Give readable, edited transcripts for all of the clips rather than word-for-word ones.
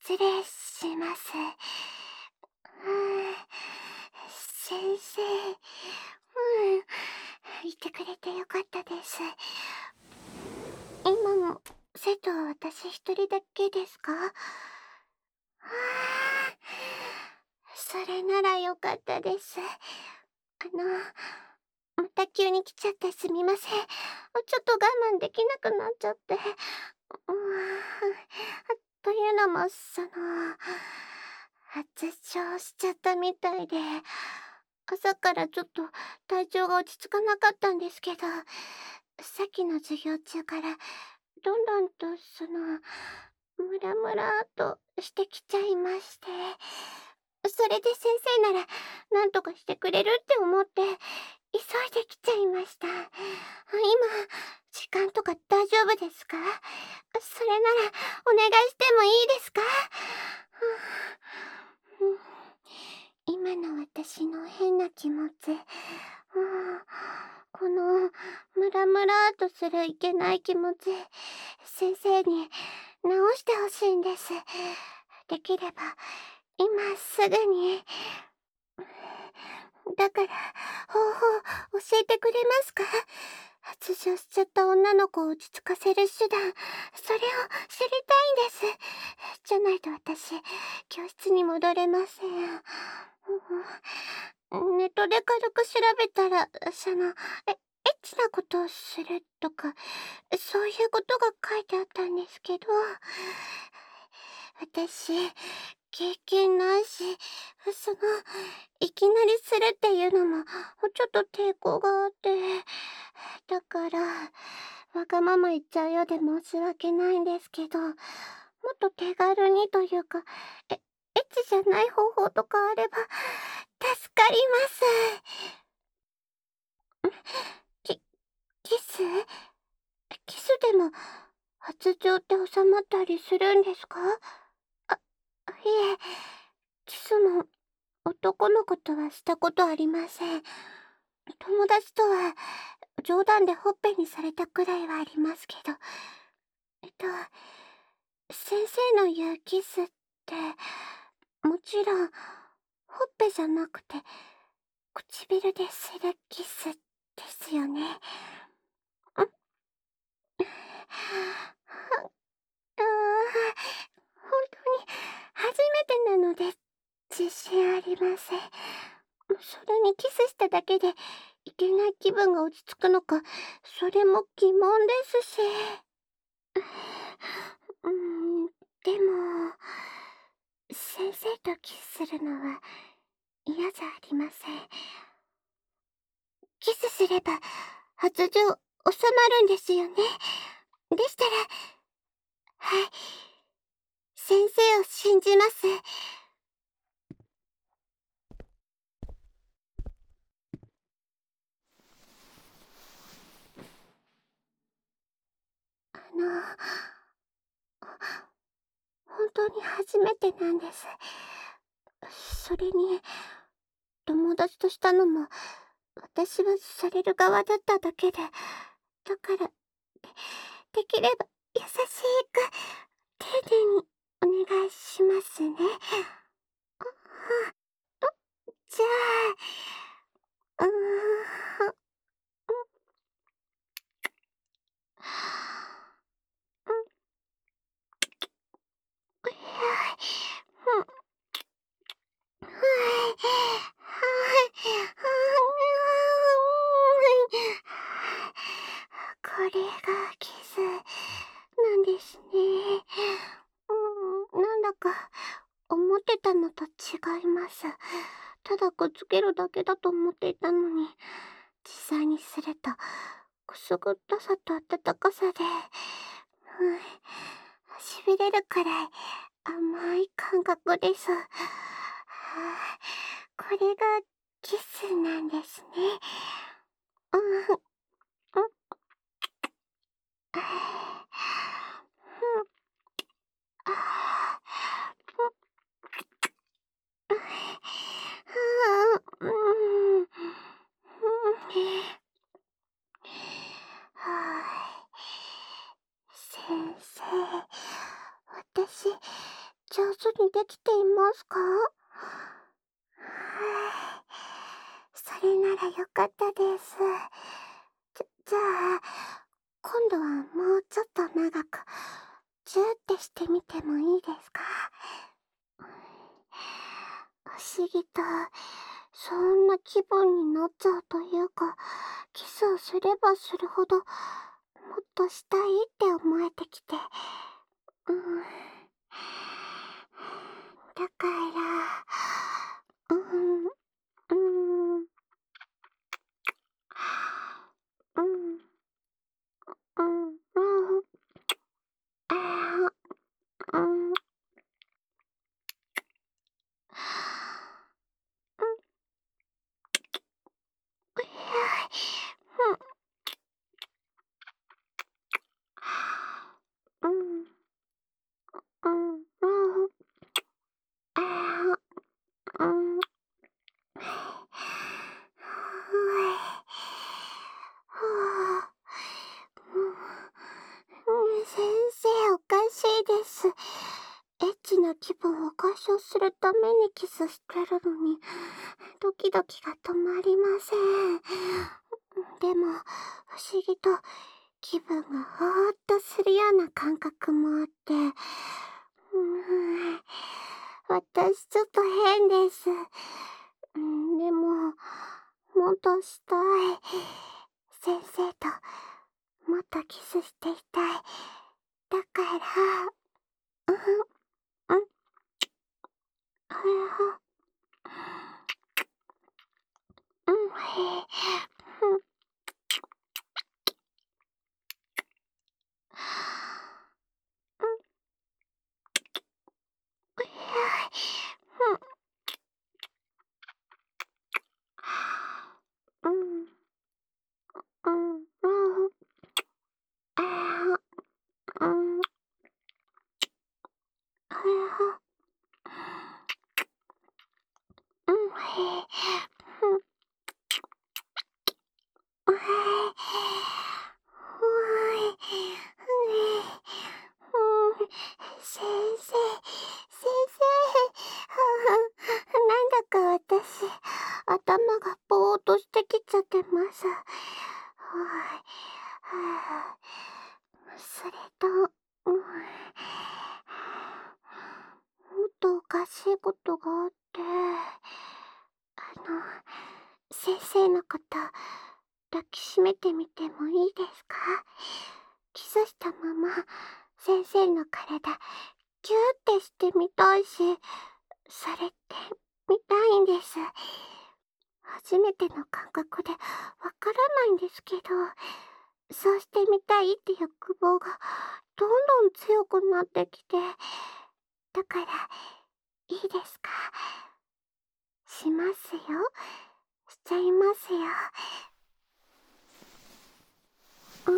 失礼します。先生、いてくれてよかったです。今も生徒は私一人だけですか？それならよかったです。また急に来ちゃってすみません。ちょっと我慢できなくなっちゃって。というのも、発症しちゃったみたいで、朝からちょっと体調が落ち着かなかったんですけど、さっきの授業中からどんどんとムラムラーとしてきちゃいまして、それで先生なら何とかしてくれるって思って急いできちゃいました。今、時間とか大丈夫ですか？それならお願いしてもいいですか？今の私の変な気持ち、このムラムラーとするいけない気持ち、先生に直してほしいんです。できれば今すぐに。だから方法教えてくれますか？発情しちゃった女の子を落ち着かせる手段、それを知りたいんです。じゃないと私、教室に戻れません。ネットで軽く調べたら、エッチなことをするとか、そういうことが書いてあったんですけど、私、経験ないし、いきなりするっていうのも、ちょっと抵抗があって、だから、わがまま言っちゃうようで申し訳ないんですけど、もっと手軽にというか、エッチじゃない方法とかあれば、助かります。キスキスでも、発情って収まったりするんですか？あ、いえ、キスも男の子とはしたことありません。友達とは冗談でほっぺにされたくらいはありますけど。先生の言うキスって、もちろん、ほっぺじゃなくて、唇でするキスですよね。本当に初めてなので自信ありません。それにキスしただけでいけない気分が落ち着くのか、それも疑問ですし。うーん、でも、先生とキスするのは嫌じゃありません。キスすれば発情収まるんですよね。でしたら、はい、先生を信じます。本当に初めてなんです。それに、友達としたのも、私はされる側だっただけで、だから、できれば優しく、丁寧にお願いしますね。じゃあ、これがキスなんですね。なんだか思ってたのと違います。ただくっつけるだけだと思っていたのに、実際にするとくすぐったさと温かさで、しびれるくらい甘い感覚です。これがキスなんですね。うん、うん、先生、私、上上手にできていますか？それならよかったです。じゃあ、今度はもうちょっと長く、ジューってしてみてもいいですか？不思議と、そんな気分になっちゃうというか、キスをすればするほど、もっとしたいって思えてきて。うん。だから、うん、うん、うん、うん、うん、あうん、うん、うん、うん、うん、あうん、先生、おかしいです。エッチな気分を解消するためにキスしてるのに、ドキドキが止まりません。でも、不思議と気分がほーっとするような感覚もあって、私ちょっと変です。でも、もっとしたい。先生ともっとキスしていたい。だから、うん、うん、うん、うん、うん、うん、うん、あうん、うん、先生、なんだか私、頭がぼーっとしてきちゃってます。それと、もっとおかしいことがあって、先生のこと、抱きしめてみてもいいですか？キスしたまま、先生の体、ギューってしてみたいし、それって、見たいんです。初めての感覚でわからないんですけど、そうしてみたいって欲望がどんどん強くなってきて、だから、いいですか？しますよ。しちゃいますよ。うん。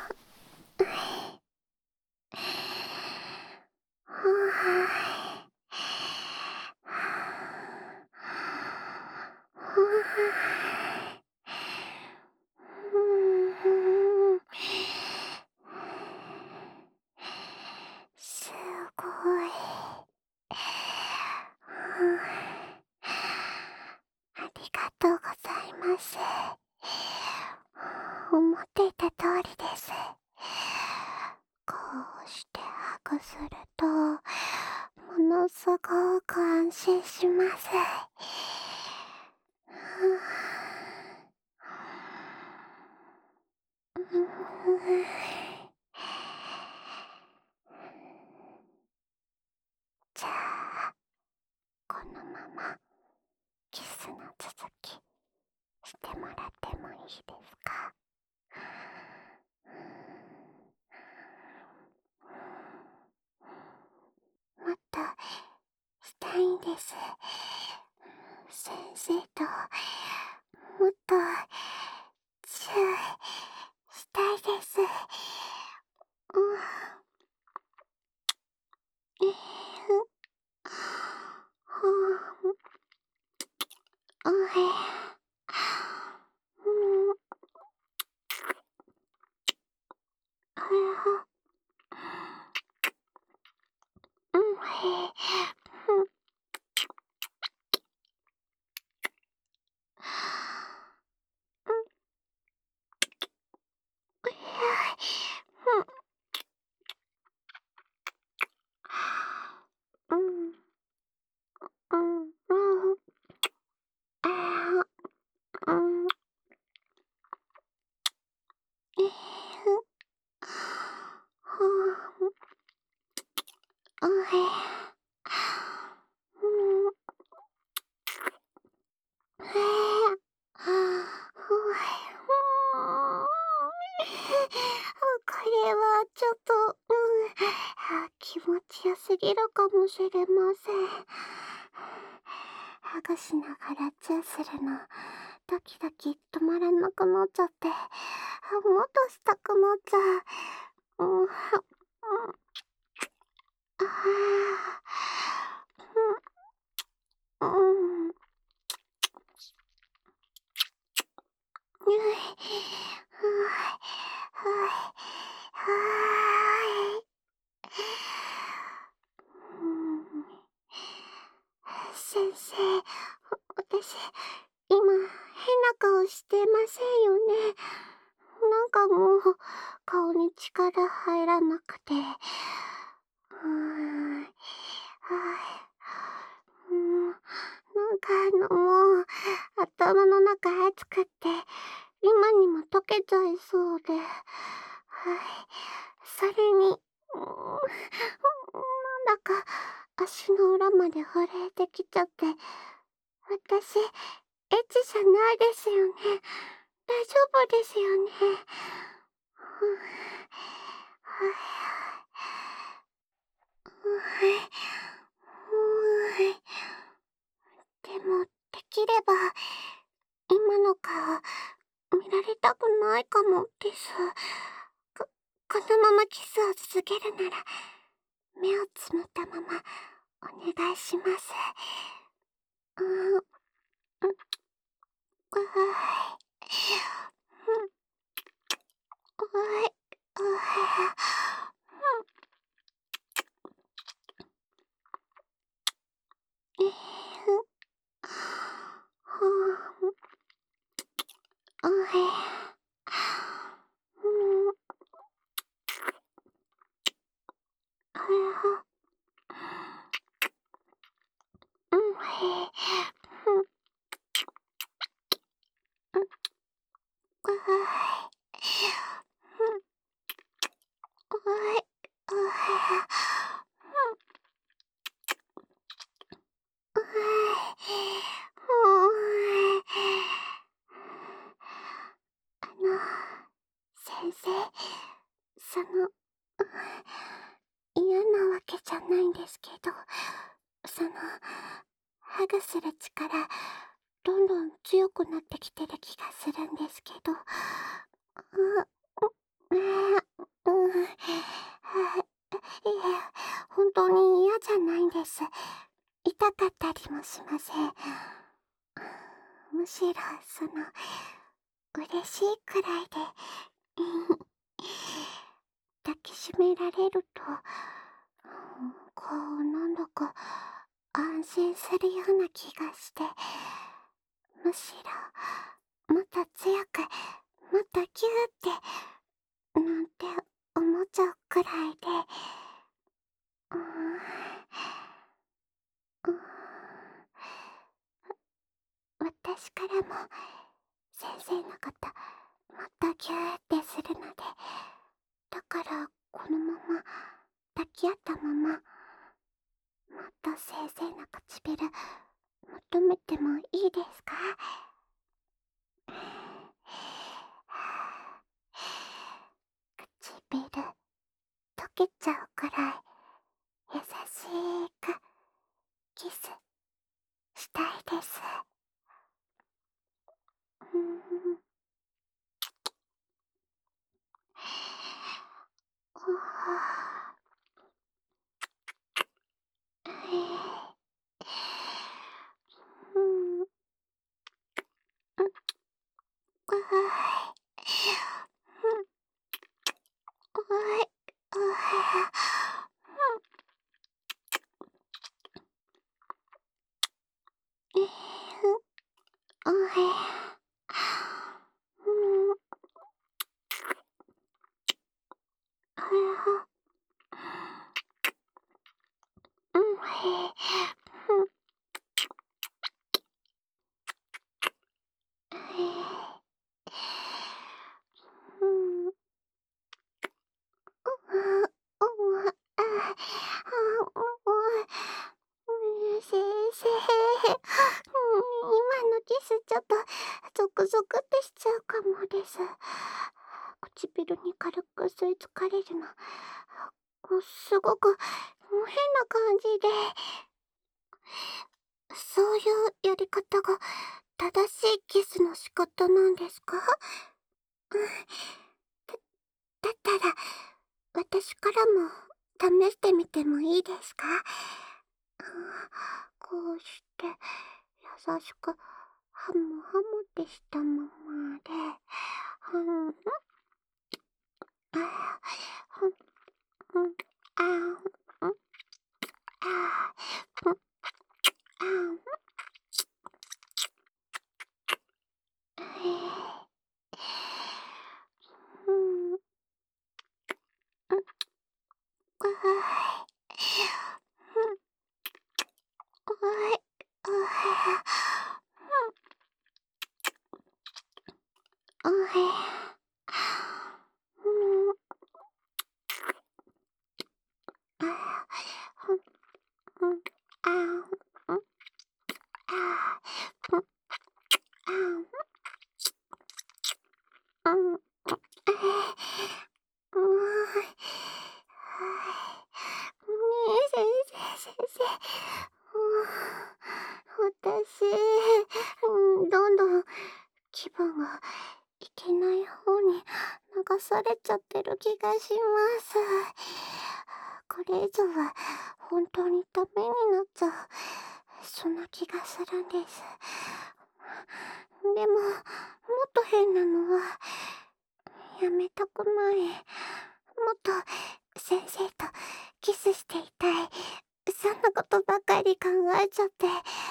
すごい。ありがとうございます。思っていた通りです。こうしてハグすると、ものすごく安心します。じゃあ、このままキスの続きしてもらってもいいですか？もっとしたいんです。先生ともっとチューしたいです。うん。えー、うん、うん、 れはちょっと、気持ちよすぎるかもしれません。ハグしながらチューするの、ドキドキ止まらなくなっちゃって、もっとしたくなっちゃう。うん、うん、ああ、うん、うん、はい、はい、うん、先生、私、今、変な顔してませんよね。なんかもう、顔に力入らなくて。はい。うん、なんかもう、頭の中熱くって、今にも溶けちゃいそうで。はい。それに、なんだか、足の裏まで震えてきちゃって、私、エッチじゃないですよね。大丈夫ですよね。でも、できれば、今の顔、見られたくないかもです。こ、このままキスを続けるなら、目をつむったまま、お願いします。うん、うーい、先生、その、嫌なわけじゃないんですけど、その、ハグする力、どんどん強くなってきてる気がするんですけど、いえ、本当に嫌じゃないんです。痛かったりもしません。むしろ、嬉しいくらいで、抱きしめられると、なんだか安心するような気がして、むしろ、もっと強く、もっとギューって、なんて思っちゃうくらいで、うーん、うーん、私からも、先生のこと、もっとギューってするので、だからこのまま抱き合ったまま、もっと先生の唇求めてもいいですか？唇溶けちゃうくらい優しくキスしたいです。うん、おはうん、うははい、うはおはうん、はうん、うん、先生、今のキスちょっとゾクゾクってしちゃうかもです。 唇に軽く吸い付かれるの。すごく変な感じで。そういうやり方が正しいキスの仕方なんですか？だったら、私からも試してみてもいいですか？こうして、優しく、ハムハムってしたままで、ふん、あ、ふん、ふん、あ、ふん、あ、ふん、あ、ふん、あい、ふん、あい、あい、うん、あ、ふん、ふん、あ、ふん、あ、ふん、あ、うん、うーん、先生、私、どんどん気分がいけない方に流されちゃってる気がします。これ以上は本当にダメになっちゃう、そんな気がするんです。でも、もっと変なのは、やめたくない。もっと先生とキスしていたい。そんなことばかり考えちゃって。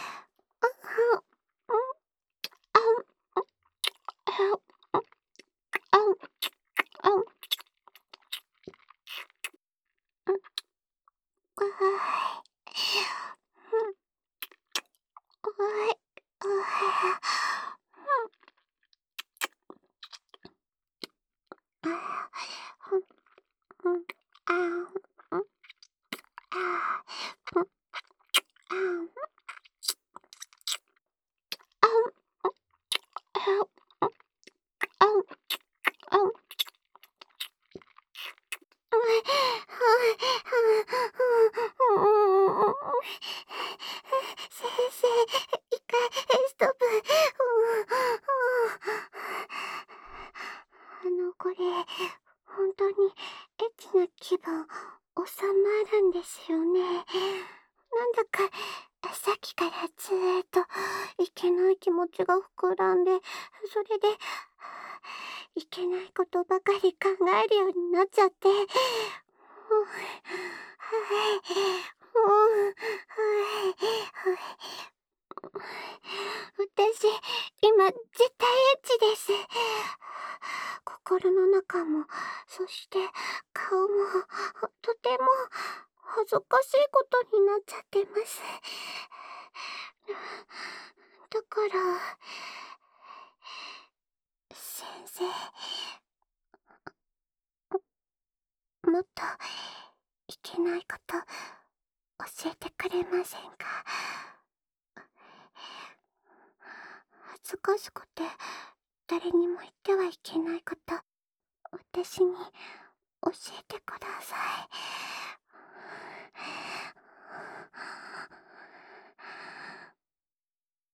先生、一回ストップ。これ、本当にエッチな気分収まるんですよね。なんだか、さっきからずーっといけない気持ちが膨らんで、それで、いけないことばかり考えるようになっちゃって。はい、はい。私、今、絶対エッチです。心の中も、そして顔も、とても恥ずかしいことになっちゃってます。だから、先生、もっといけないこと教えてくれませんか？恥ずかしくて誰にも言ってはいけないこと、私に教えてください。